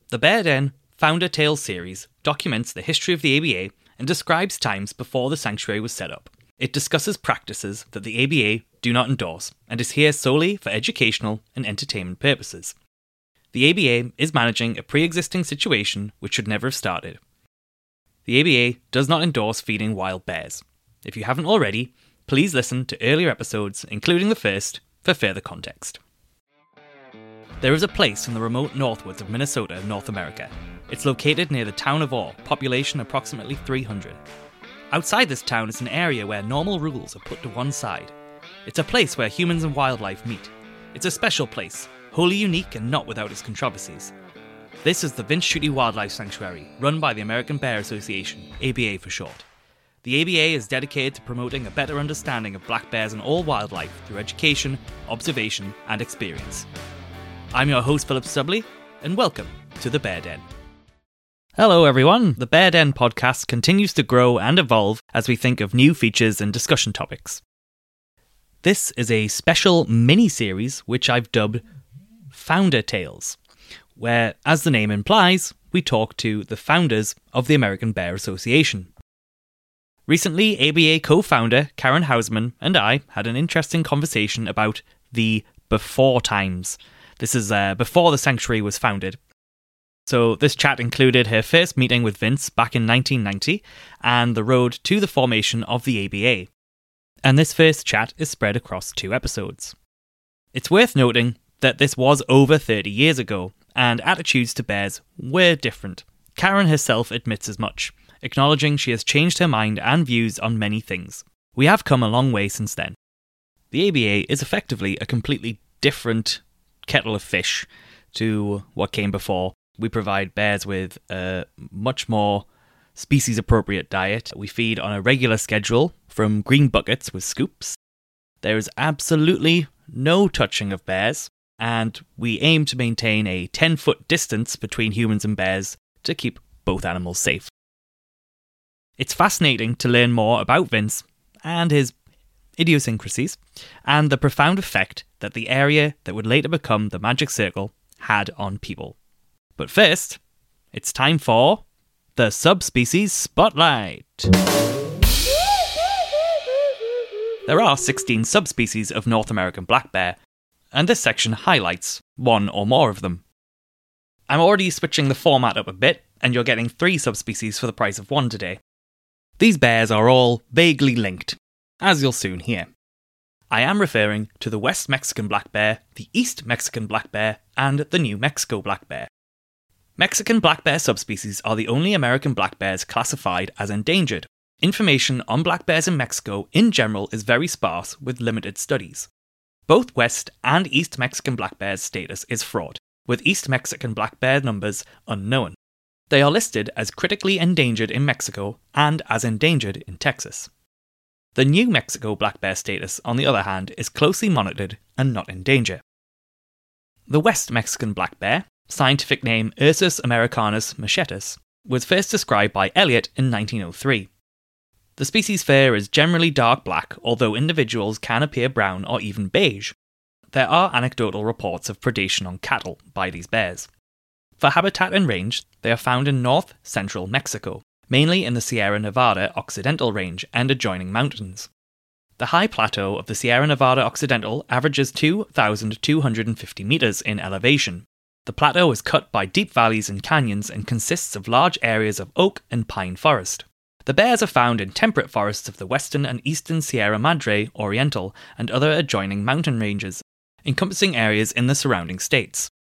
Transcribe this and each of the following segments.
The Bear Den Founder Tales series documents the history of the ABA and describes times before the sanctuary was set up. It discusses practices that the ABA do not endorse and is here solely for educational and entertainment purposes. The ABA is managing a pre-existing situation which should never have started. The ABA does not endorse feeding wild bears. If you haven't already, please listen to earlier episodes, including the first, for further context. There is a place in the remote northwoods of Minnesota, North America. It's located near the town of Orr, population approximately 300. Outside this town is an area where normal rules are put to one side. It's a place where humans and wildlife meet. It's a special place, wholly unique and not without its controversies. This is the Vince Schutte Wildlife Sanctuary, run by the American Bear Association, ABA for short. The ABA is dedicated to promoting a better understanding of black bears and all wildlife through education, observation, and experience. I'm your host, Philip Stubley, and welcome to The Bear Den. Hello everyone, The Bear Den podcast continues to grow and evolve as we think of new features and discussion topics. This is a special mini-series which I've dubbed Founder Tales, where, as the name implies, we talk to the founders of the American Bear Association. Recently, ABA co-founder Karen Hausman and I had an interesting conversation about the before times. This is before the sanctuary was founded. So this chat included her first meeting with Vince back in 1990 and the road to the formation of the ABA. And this first chat is spread across 2 episodes. It's worth noting that this was over 30 years ago, and attitudes to bears were different. Karen herself admits as much, acknowledging she has changed her mind and views on many things. We have come a long way since then. The ABA is effectively a completely different kettle of fish to what came before. We provide bears with a much more species-appropriate diet. We feed on a regular schedule from green buckets with scoops. There is absolutely no touching of bears, and we aim to maintain a 10-foot distance between humans and bears to keep both animals safe. It's fascinating to learn more about Vince and his idiosyncrasies, and the profound effect that the area that would later become the Magic Circle had on people. But first, it's time for the Subspecies Spotlight. There are 16 subspecies of North American black bear, and this section highlights one or more of them. I'm already switching the format up a bit, and you're getting 3 subspecies for the price of 1 today. These bears are all vaguely linked, as you'll soon hear. I am referring to the West Mexican black bear, the East Mexican black bear, and the New Mexico black bear. Mexican black bear subspecies are the only American black bears classified as endangered. Information on black bears in Mexico in general is very sparse with limited studies. Both West and East Mexican black bears' status is fraught, with East Mexican black bear numbers unknown. They are listed as critically endangered in Mexico and as endangered in Texas. The New Mexico black bear status, on the other hand, is closely monitored and not in danger. The West Mexican black bear, scientific name Ursus americanus machetus, was first described by Elliott in 1903. The species fur is generally dark black, although individuals can appear brown or even beige. There are anecdotal reports of predation on cattle by these bears. For habitat and range, they are found in north-central Mexico, mainly in the Sierra Nevada Occidental Range and adjoining mountains. The high plateau of the Sierra Nevada Occidental averages 2,250 meters in elevation. The plateau is cut by deep valleys and canyons and consists of large areas of oak and pine forest. The bears are found in temperate forests of the western and eastern Sierra Madre Oriental and other adjoining mountain ranges, encompassing areas in the surrounding states.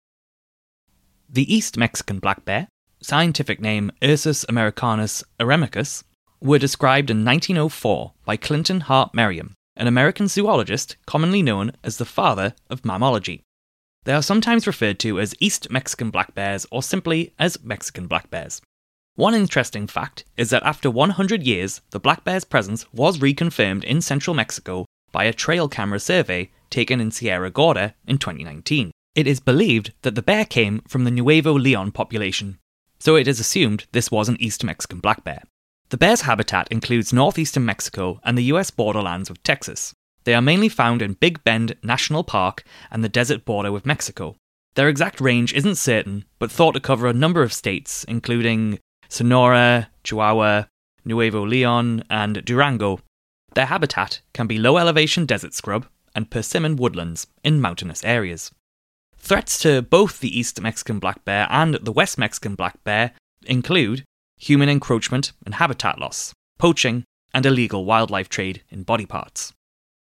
The East Mexican black bear, scientific name Ursus americanus eremicus, were described in 1904 by Clinton Hart Merriam, an American zoologist commonly known as the father of mammalogy. They are sometimes referred to as East Mexican black bears or simply as Mexican black bears. One interesting fact is that after 100 years, the black bear's presence was reconfirmed in central Mexico by a trail camera survey taken in Sierra Gorda in 2019. It is believed that the bear came from the Nuevo Leon population, so it is assumed this was an East Mexican black bear. The bear's habitat includes northeastern Mexico and the US borderlands with Texas. They are mainly found in Big Bend National Park and the desert border with Mexico. Their exact range isn't certain, but thought to cover a number of states, including Sonora, Chihuahua, Nuevo Leon, and Durango. Their habitat can be low-elevation desert scrub and persimmon woodlands in mountainous areas. Threats to both the East Mexican black bear and the West Mexican black bear include human encroachment and habitat loss, poaching, and illegal wildlife trade in body parts.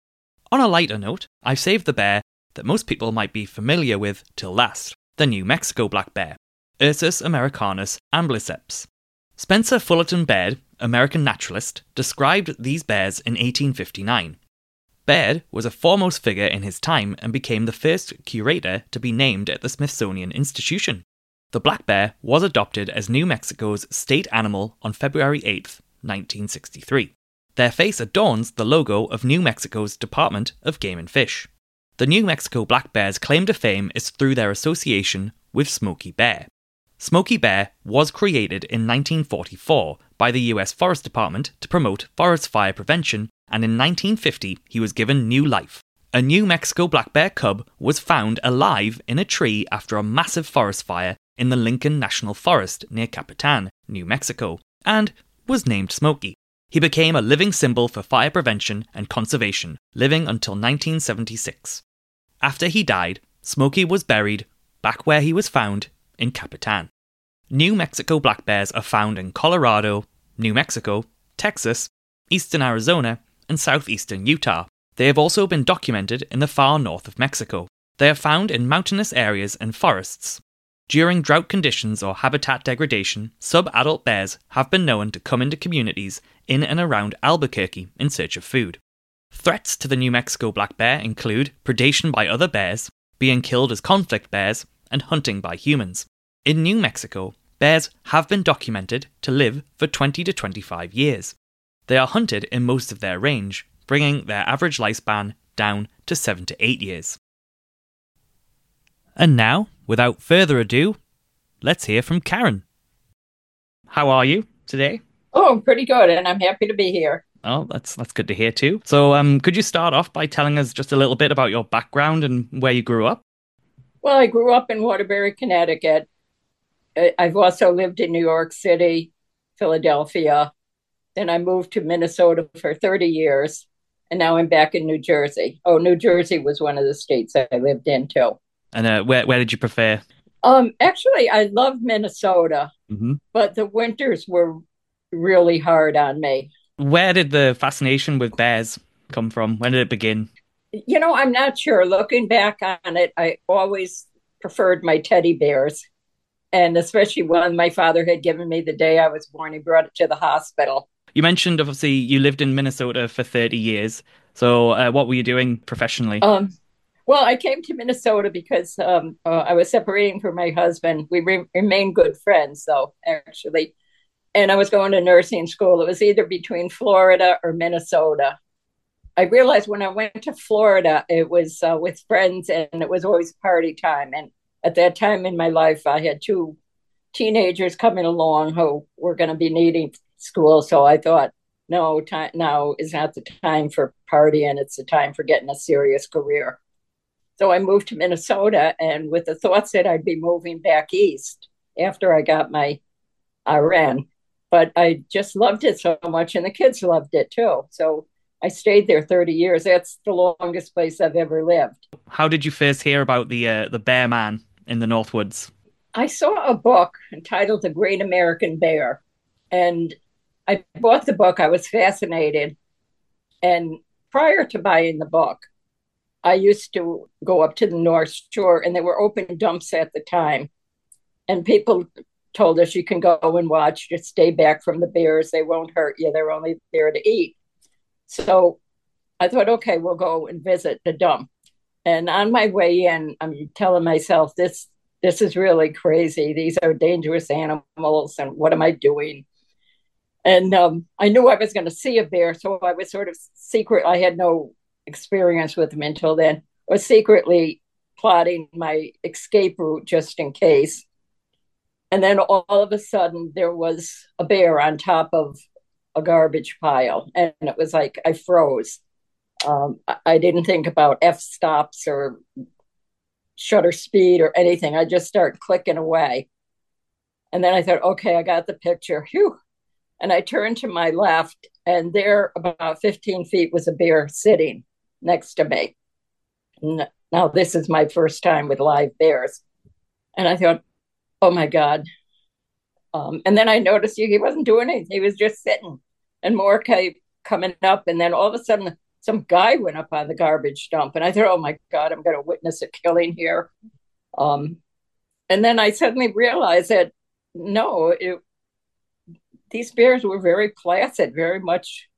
On a lighter note, I've saved the bear that most people might be familiar with till last, the New Mexico black bear, Ursus americanus ambliceps. Spencer Fullerton Baird, American naturalist, described these bears in 1859. Baird was a foremost figure in his time and became the first curator to be named at the Smithsonian Institution. The black bear was adopted as New Mexico's state animal on February 8, 1963. Their face adorns the logo of New Mexico's Department of Game and Fish. The New Mexico black bear's claim to fame is through their association with Smokey Bear. Smokey Bear was created in 1944 by the US Forest Department to promote forest fire prevention, and in 1950 he was given new life. A New Mexico black bear cub was found alive in a tree after a massive forest fire in the Lincoln National Forest near Capitan, New Mexico, and was named Smokey. He became a living symbol for fire prevention and conservation, living until 1976. After he died, Smokey was buried back where he was found, in Capitan. New Mexico black bears are found in Colorado, New Mexico, Texas, eastern Arizona, and southeastern Utah. They have also been documented in the far north of Mexico. They are found in mountainous areas and forests. During drought conditions or habitat degradation, sub-adult bears have been known to come into communities in and around Albuquerque in search of food. Threats to the New Mexico black bear include predation by other bears, being killed as conflict bears, and hunting by humans. In New Mexico, bears have been documented to live for 20 to 25 years. They are hunted in most of their range, bringing their average lifespan down to 7 to 8 years. And now, without further ado, let's hear from Karen. How are you today? Oh, I'm pretty good, and I'm happy to be here. Oh, that's good to hear too. So, could you start off by telling us just a little bit about your background and where you grew up? Well, I grew up in Waterbury, Connecticut. I've also lived in New York City, Philadelphia. Then I moved to Minnesota for 30 years, and now I'm back in New Jersey. Oh, New Jersey was one of the states I lived in too. And where did you prefer? Actually, I love Minnesota, Hmm. but the winters were really hard on me. Where did the fascination with bears come from? When did it begin? I'm not sure. Looking back on it, I always preferred my teddy bears. And especially one my father had given me the day I was born. He brought it to the hospital. You mentioned obviously you lived in Minnesota for 30 years. So, what were you doing professionally? Well, I came to Minnesota because I was separating from my husband. We remained good friends, though, actually. And I was going to nursing school. It was either between Florida or Minnesota. I realized when I went to Florida, it was with friends and it was always party time. And at that time in my life, I had two teenagers coming along who were going to be needing school. So I thought, no, now is not the time for partying. It's the time for getting a serious career. So I moved to Minnesota, and with the thoughts that I'd be moving back east after I got my RN. But I just loved it so much, and the kids loved it too. So I stayed there 30 years. That's the longest place I've ever lived. How did you first hear about the bear man in the Northwoods? I saw a book entitled The Great American Bear, and I bought the book. I was fascinated. And prior to buying the book, I used to go up to the North Shore, and there were open dumps at the time. And people told us you can go and watch, just stay back from the bears. They won't hurt you. They're only there to eat. So I thought, okay, we'll go and visit the dump. And on my way in, I'm telling myself, this is really crazy. These are dangerous animals, and what am I doing? And I knew I was going to see a bear, so I was sort of secret. I had no experience with them until then. I was secretly plotting my escape route just in case. And then all of a sudden, there was a bear on top of a garbage pile, and it was like I froze. I didn't think about f stops or shutter speed or anything. I just start clicking away. And then I thought, okay, I got the picture. Phew. And I turned to my left, and there, about 15 feet, was a bear sitting next to me. Now, this is my first time with live bears. And I thought, oh my God. And then I noticed he wasn't doing anything. He was just sitting. And more kept coming up. And then all of a sudden, some guy went up on the garbage dump. And I thought, oh my God, I'm going to witness a killing here. And then I suddenly realized that no, these bears were very placid, very much,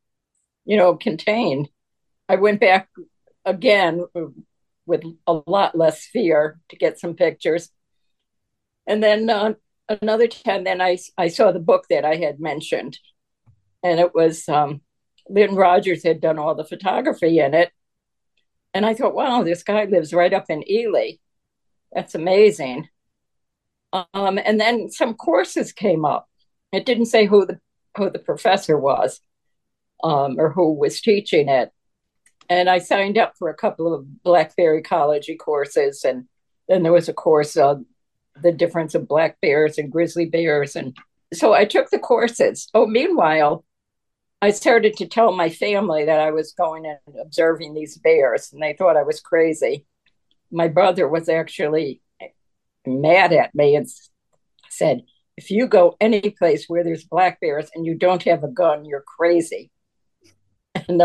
contained. I went back again with a lot less fear to get some pictures. And then another time, then I saw the book that I had mentioned. And it was Lynn Rogers had done all the photography in it. And I thought, wow, this guy lives right up in Ely. That's amazing. And then some courses came up. It didn't say who the professor was or who was teaching it. And I signed up for a couple of blackberry ecology courses. And then there was a course on the difference of black bears and grizzly bears. And so I took the courses. Oh, meanwhile, I started to tell my family that I was going and observing these bears, and they thought I was crazy. My brother was actually mad at me and said, if you go any place where there's black bears and you don't have a gun, you're crazy. And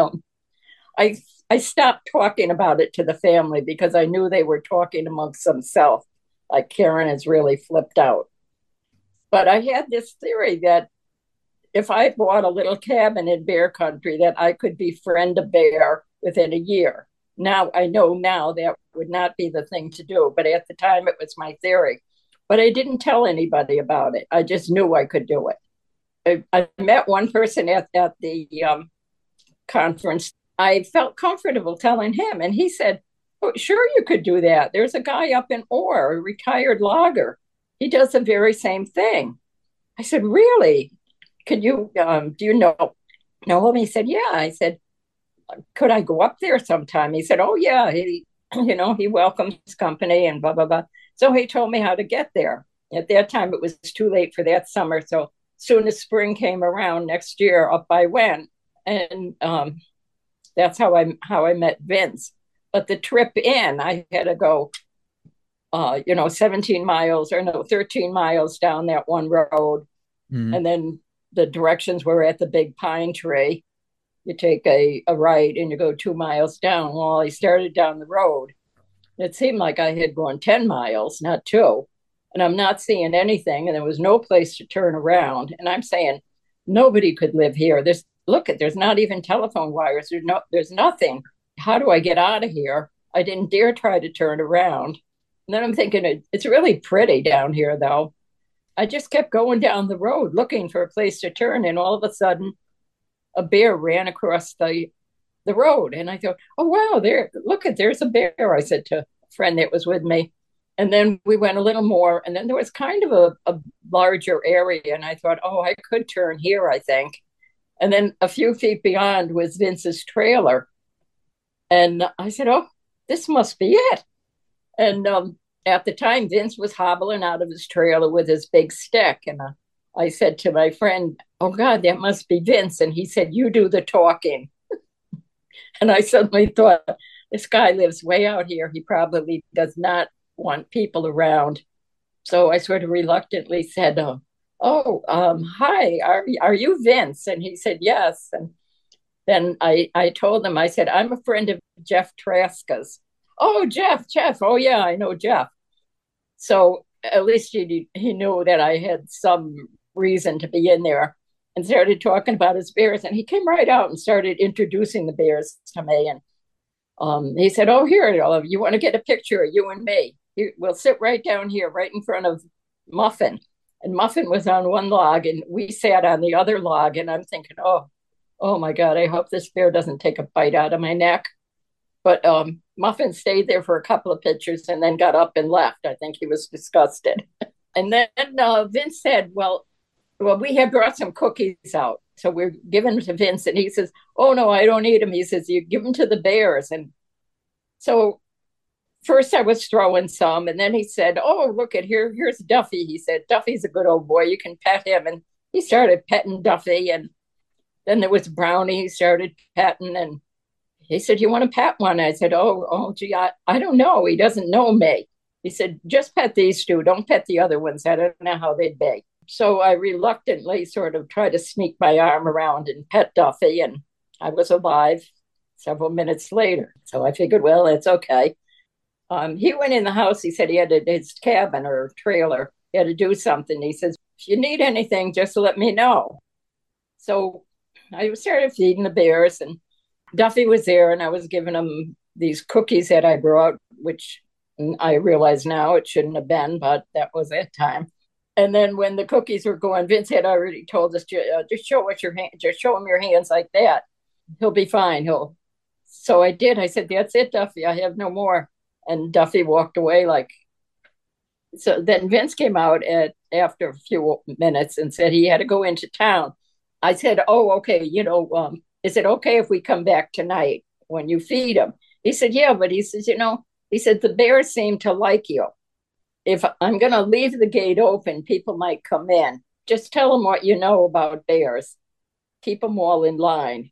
I stopped talking about it to the family because I knew they were talking amongst themselves, like Karen has really flipped out. But I had this theory that if I bought a little cabin in bear country, that I could befriend a bear within a year. Now, I know now that would not be the thing to do, but at the time it was my theory. But I didn't tell anybody about it. I just knew I could do it. I met one person at the conference. I felt comfortable telling him, and he said, oh, sure, you could do that. There's a guy up in Orr, a retired logger. He does the very same thing. I said, really? Can you, do you know him? He said, yeah. I said, could I go up there sometime? He said, oh, yeah. He welcomes company and blah, blah, blah. So he told me how to get there. At that time, it was too late for that summer. So soon as spring came around next year, up I went. And that's how I met Vince. But the trip in, I had to go, 13 miles down that one road. Mm-hmm. And then the directions were at the big pine tree. You take a right and you go 2 miles down. Well, I started down the road. It seemed like I had gone 10 miles, not 2. And I'm not seeing anything. And there was no place to turn around. And I'm saying, nobody could live here. There's not even telephone wires. There's nothing. How do I get out of here? I didn't dare try to turn around. And then I'm thinking, it's really pretty down here, though. I just kept going down the road looking for a place to turn. And all of a sudden, a bear ran across the road. And I thought, oh, wow, there's a bear, I said to a friend that was with me. And then we went a little more. And then there was kind of a larger area. And I thought, oh, I could turn here, I think. And then a few feet beyond was Vince's trailer. And I said, oh, this must be it. And at the time, Vince was hobbling out of his trailer with his big stick. And I said to my friend, oh, God, that must be Vince. And he said, you do the talking. And I suddenly thought, this guy lives way out here. He probably does not want people around. So I sort of reluctantly said, hi, are you Vince? And he said, yes. And then I told him, I said, I'm a friend of Jeff Traska's. Oh, Jeff. Oh, yeah, I know Jeff. So at least he knew that I had some reason to be in there, and started talking about his bears. And he came right out and started introducing the bears to me. And he said, oh, here, you want to get a picture of you and me? We'll sit right down here, right in front of Muffin. And Muffin was on one log, and we sat on the other log. And I'm thinking, oh my God, I hope this bear doesn't take a bite out of my neck. But Muffin stayed there for a couple of pictures and then got up and left. I think he was disgusted. And then Vince said, well, we had brought some cookies out. So we're giving them to Vince. And he says, oh, no, I don't eat them. He says, you give them to the bears. And so first I was throwing some, and then he said, "Oh, look at here, here's Duffy." He said, "Duffy's a good old boy. You can pet him." And he started petting Duffy, and then there was Brownie. He started petting, and he said, "You want to pet one?" I said, "Oh, gee, I don't know. He doesn't know me." He said, "Just pet these two. Don't pet the other ones. I don't know how they'd be." So I reluctantly sort of tried to sneak my arm around and pet Duffy, and I was alive several minutes later. So I figured, well, it's okay. He went in the house. He said he had his cabin or trailer. He had to do something. He says, "If you need anything, just let me know." So I started feeding the bears, and Duffy was there, and I was giving him these cookies that I brought, which I realize now it shouldn't have been, but that was that time. And then when the cookies were going, Vince had already told us, just show us your hand, just show him your hands like that. He'll be fine. He'll. So I did. I said, "That's it, Duffy. I have no more." And Duffy walked away like. So then Vince came out after a few minutes and said he had to go into town. I said, "Oh, okay. Is it okay if we come back tonight when you feed him?" He said, "Yeah," but he says, he said, "The bears seem to like you. If I'm going to leave the gate open, people might come in. Just tell them what you know about bears. Keep them all in line."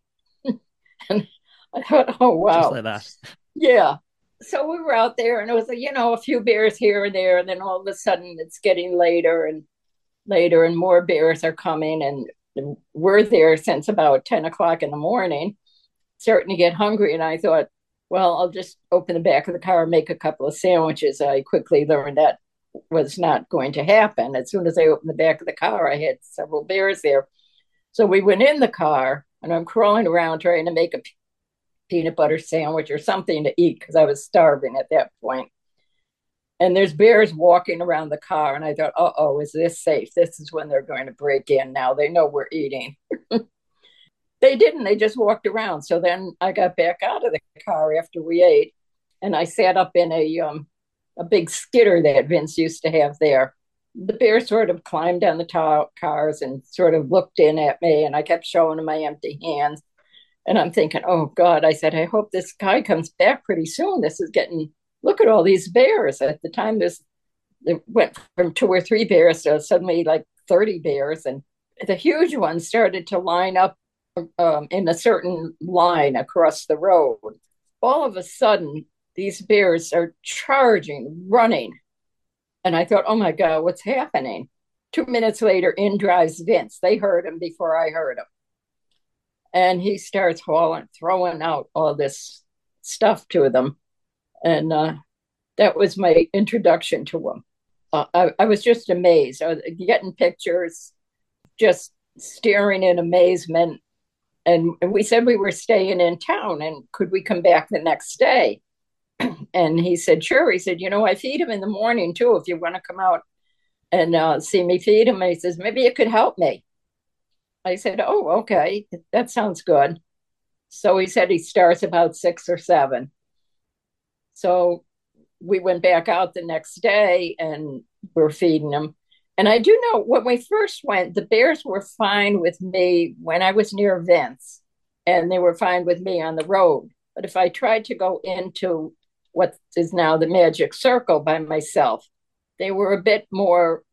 And I thought, oh, Just wow. like that. Yeah. So we were out there, and it was, a few bears here and there. And then all of a sudden it's getting later and later, and more bears are coming. And we're there since about 10 o'clock in the morning, starting to get hungry. And I thought, well, I'll just open the back of the car and make a couple of sandwiches. I quickly learned that was not going to happen. As soon as I opened the back of the car, I had several bears there. So we went in the car, and I'm crawling around trying to make a peanut butter sandwich or something to eat because I was starving at that point. And there's bears walking around the car. And I thought, oh, is this safe? This is when they're going to break in now. They know we're eating. They didn't. They just walked around. So then I got back out of the car after we ate, and I sat up in a big skidder that Vince used to have there. The bear sort of climbed down the cars and sort of looked in at me, and I kept showing him my empty hands. And I'm thinking, oh God, I said, I hope this guy comes back pretty soon. This is getting, look at all these bears. At the time, it went from 2 or 3 bears to suddenly like 30 bears. And the huge ones started to line up in a certain line across the road. All of a sudden, these bears are charging, running. And I thought, oh my God, what's happening? 2 minutes later, in drives Vince. They heard him before I heard him. And he starts throwing out all this stuff to them. And that was my introduction to him. I was just amazed. I was getting pictures, just staring in amazement. And we said we were staying in town, and could we come back the next day? And he said, sure. He said, I feed him in the morning too, if you want to come out and see me feed him. And he says, maybe it could help me. I said, oh, okay, that sounds good. So he said he starts about 6 or 7. So we went back out the next day and we're feeding him. And I do know when we first went, the bears were fine with me when I was near Vince, and they were fine with me on the road. But if I tried to go into what is now the Magic Circle by myself, they were a bit more,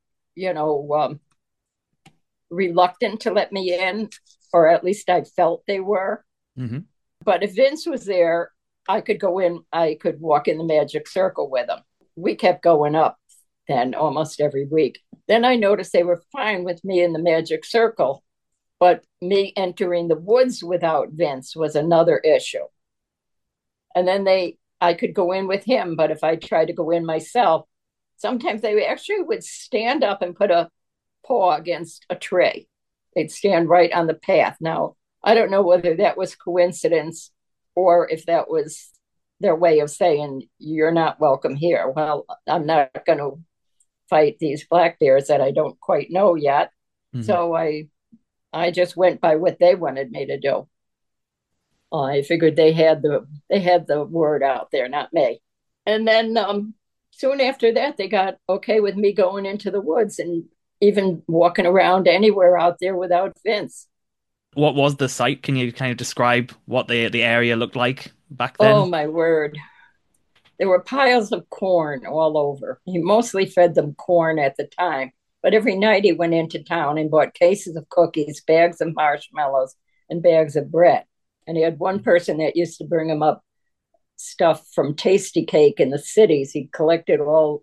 reluctant to let me in, or at least I felt they were. Mm-hmm. But if Vince was there, I could go in, I could walk in the Magic Circle with him. We kept going up then almost every week. Then I noticed they were fine with me in the Magic Circle, but me entering the woods without Vince was another issue. And then I could go in with him, but if I tried to go in myself, sometimes they actually would stand up and put a paw against a tree. They'd stand right on the path. Now, I don't know whether that was coincidence or if that was their way of saying, you're not welcome here. Well, I'm not going to fight these black bears that I don't quite know yet. Mm-hmm. So I just went by what they wanted me to do. I figured they had the word out there, not me. And then soon after that, they got okay with me going into the woods and even walking around anywhere out there without Vince. What was the site? Can you kind of describe what the area looked like back then? Oh, my word. There were piles of corn all over. He mostly fed them corn at the time, but every night he went into town and bought cases of cookies, bags of marshmallows, and bags of bread. And he had one person that used to bring him up stuff from Tasty Cake in the cities. He collected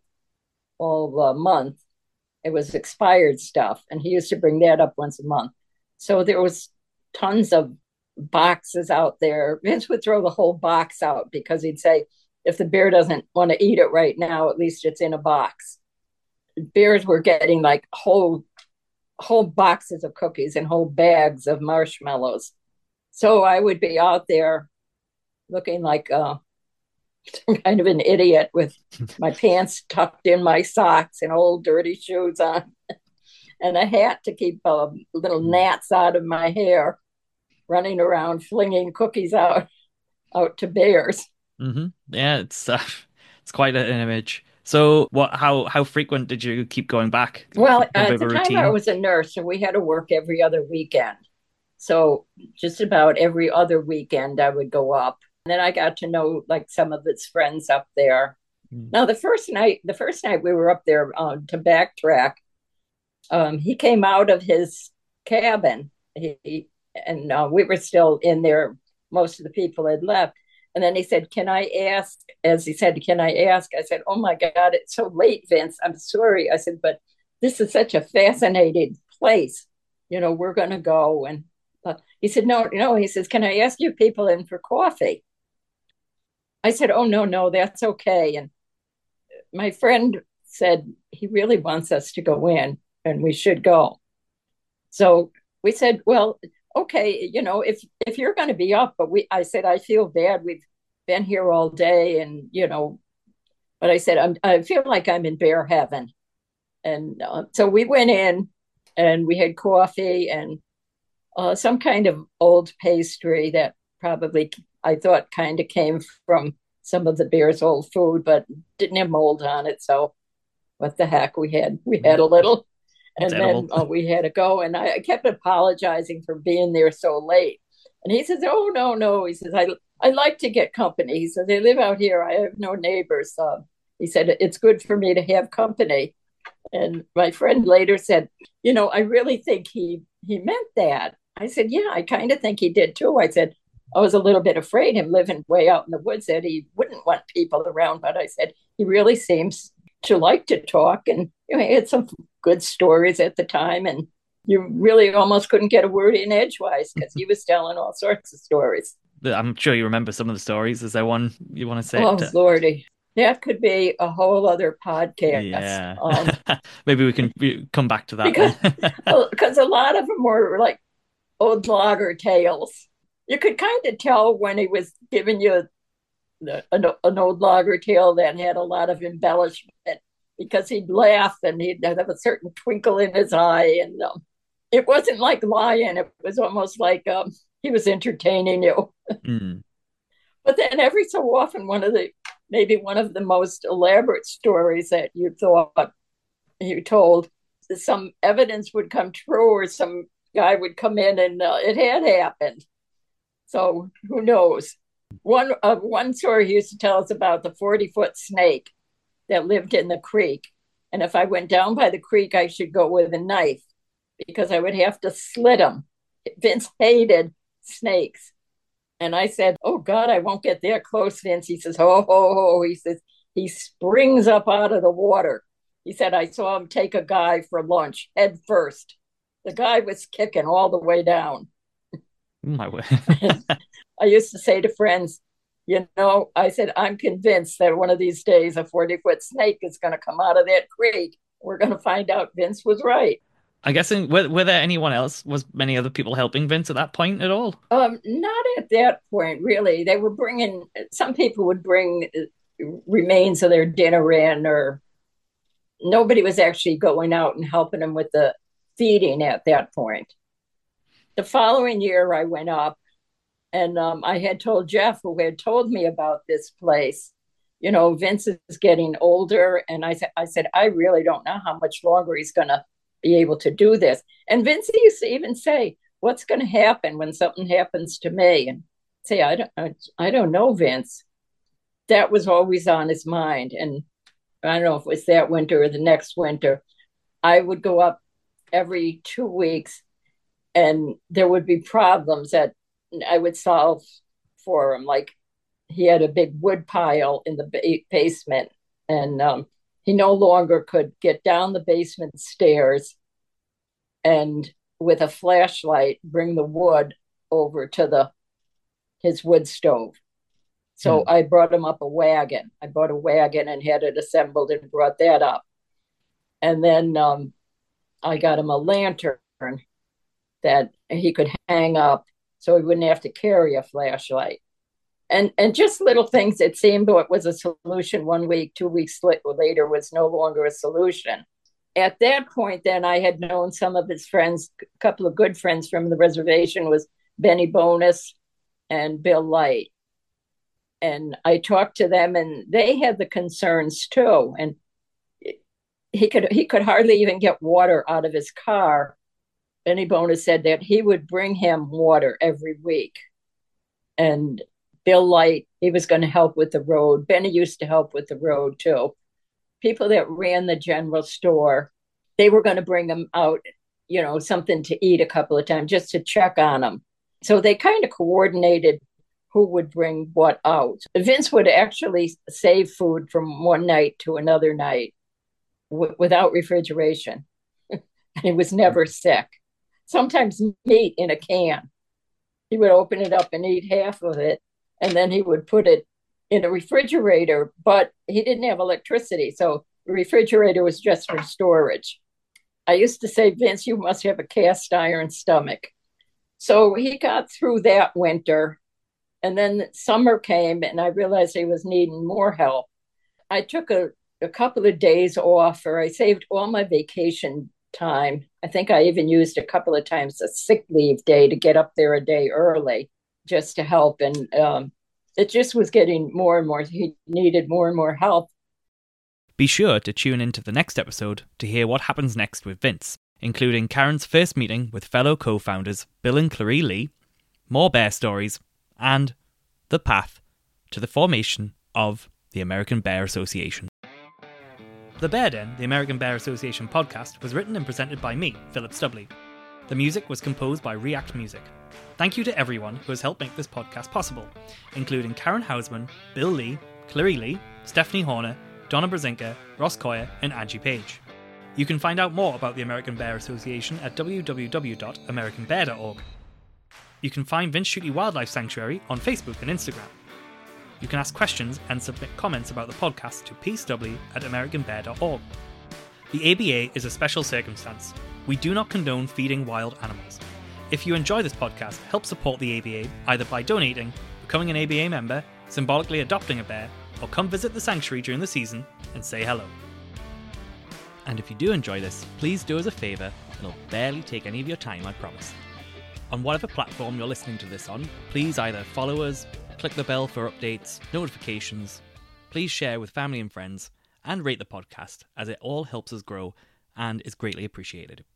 all month. It was expired stuff, and he used to bring that up once a month. So there was tons of boxes out there. Vince would throw the whole box out because he'd say, if the bear doesn't want to eat it right now, at least it's in a box. Bears were getting like whole boxes of cookies and whole bags of marshmallows. So I would be out there looking like some kind of an idiot with my pants tucked in my socks and old dirty shoes on and a hat to keep little gnats out of my hair, running around flinging cookies out to bears. Mm-hmm. Yeah, it's quite an image. So, how frequent did you keep going back? Well, A bit at of the a time I routine? was a nurse, so we had to work every other weekend. So just about every other weekend I would go up. And then I got to know like some of its friends up there. Mm. Now the first night we were up there to backtrack, he came out of his cabin. And we were still in there. Most of the people had left. And then he said, "Can I ask?" As he said, "Can I ask?" I said, "Oh my God, it's so late, Vince. I'm sorry." I said, "But this is such a fascinating place. We're going to go." And he said, "No, no." He says, "Can I ask you people in for coffee?" I said, "Oh, no, no, that's okay." And my friend said, "He really wants us to go in and we should go." So we said, "Well, okay, if you're going to be up," but I said, "I feel bad. We've been here all day, and but I said, I feel like I'm in bear heaven." And so we went in, and we had coffee and some kind of old pastry that probably I thought kind of came from some of the bear's old food, but didn't have mold on it. So what the heck? We had a little, It's and then edible. we had to go. And I kept apologizing for being there so late. And he says, "Oh, no, no." He says, I like to get company. He says, "I live out here. I have no neighbors." He said, "It's good for me to have company." And my friend later said, "I really think he meant that." I said, "Yeah, I kind of think he did too." I said, "I was a little bit afraid him living way out in the woods that he wouldn't want people around." But I said, "He really seems to like to talk." And he had some good stories at the time. And you really almost couldn't get a word in edgewise because he was telling all sorts of stories. I'm sure you remember some of the stories. Is there one you want to say? Oh, Lordy. That could be a whole other podcast. Yeah. Maybe we come back to that Because then. because a lot of them were like old logger tales. You could kind of tell when he was giving you an old logger tale that had a lot of embellishment because he'd laugh and he'd have a certain twinkle in his eye. And it wasn't like lying, it was almost like he was entertaining you. Mm. But then every so often, maybe one of the most elaborate stories that you thought you told, some evidence would come true or some guy would come in and it had happened. So who knows? One story he used to tell us about the 40-foot snake that lived in the creek. And if I went down by the creek, I should go with a knife because I would have to slit him. Vince hated snakes. And I said, "Oh God, I won't get that close, Vince." He says, "Ho, ho, ho." He says, "He springs up out of the water." He said, "I saw him take a guy for lunch head first. The guy was kicking all the way down." My word. I used to say to friends, I said, "I'm convinced that one of these days a 40-foot snake is going to come out of that creek. We're going to find out Vince was right." I guess were there anyone else? Was many other people helping Vince at that point at all? Not at that point, really. They were bringing, some people would bring remains of their dinner in, or nobody was actually going out and helping them with the feeding at that point. The following year, I went up and I had told Jeff, who had told me about this place, Vince is getting older. And I said, I really don't know how much longer he's going to be able to do this. And Vince used to even say, "What's going to happen when something happens to me?" And say, I don't know, Vince." that was always on his mind. And I don't know if it was that winter or the next winter. I would go up every 2 weeks, and there would be problems that I would solve for him. Like he had a big wood pile in the basement, and he no longer could get down the basement stairs and with a flashlight bring the wood over to the his wood stove. So I brought him up a wagon. I bought a wagon and had it assembled and brought that up. And then I got him a lantern that he could hang up so he wouldn't have to carry a flashlight. And just little things. It seemed it was a solution 1 week, 2 weeks later was no longer a solution. At that point, then I had known some of his friends, a couple of good friends from the reservation was Benny Bonus and Bill Light. And I talked to them, and they had the concerns too. And he could hardly even get water out of his car. Benny Bonus said that he would bring him water every week. And Bill Light, he was going to help with the road. Benny used to help with the road too. People that ran the general store, they were going to bring him out, something to eat a couple of times just to check on him. So they kind of coordinated who would bring what out. Vince would actually save food from one night to another night without refrigeration. He was never sick. Sometimes meat in a can. He would open it up and eat half of it, and then he would put it in a refrigerator, but he didn't have electricity, so the refrigerator was just for storage. I used to say, Vince, you must have a cast iron stomach. So he got through that winter, and then summer came, and I realized he was needing more help. I took a couple of days off, or I saved all my vacation time. I think I even used a couple of times a sick leave day to get up there a day early just to help. And it just was getting more and more. He needed more and more help. Be sure to tune into the next episode to hear what happens next with Vince, including Karen's first meeting with fellow co-founders Bill and Clarie Lee, more bear stories, and the path to the formation of the American Bear Association. The Bear Den, the American Bear Association podcast, was written and presented by me, Philip Stubley. The music was composed by React Music. Thank you to everyone who has helped make this podcast possible, including Karen Hausman, Bill Lee, Clarie Lee, Stephanie Horner, Donna Brzezinka, Ross Coyer, and Angie Page. You can find out more about the American Bear Association at www.americanbear.org. You can find Vince Schutte Wildlife Sanctuary on Facebook and Instagram. You can ask questions and submit comments about the podcast to pstubley@americanbear.org. The ABA is a special circumstance. We do not condone feeding wild animals. If you enjoy this podcast, help support the ABA either by donating, becoming an ABA member, symbolically adopting a bear, or come visit the sanctuary during the season and say hello. And if you do enjoy this, please do us a favour. It'll barely take any of your time, I promise. On whatever platform you're listening to this on, please either follow us, click the bell for updates, notifications, please share with family and friends, and rate the podcast, as it all helps us grow and is greatly appreciated.